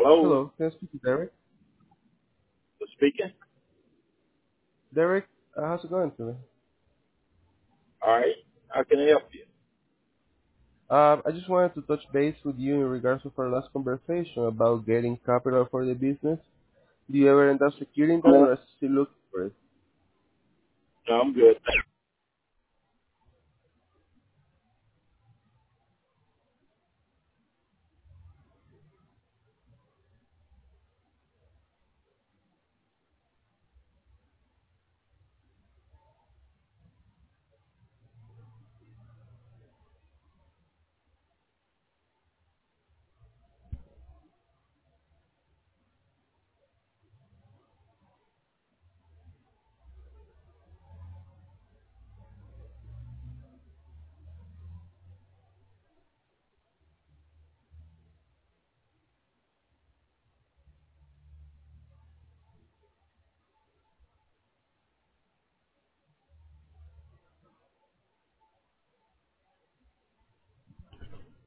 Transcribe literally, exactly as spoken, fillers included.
Hello, Hello, can I speak to Derek? who's speaking? Derek, uh, how's it going today? All right. How can I help you? Um, I just wanted to touch base with you in regards to our last conversation about getting capital for the business. Do you ever end up securing that or are you still looking for it? No, I'm good.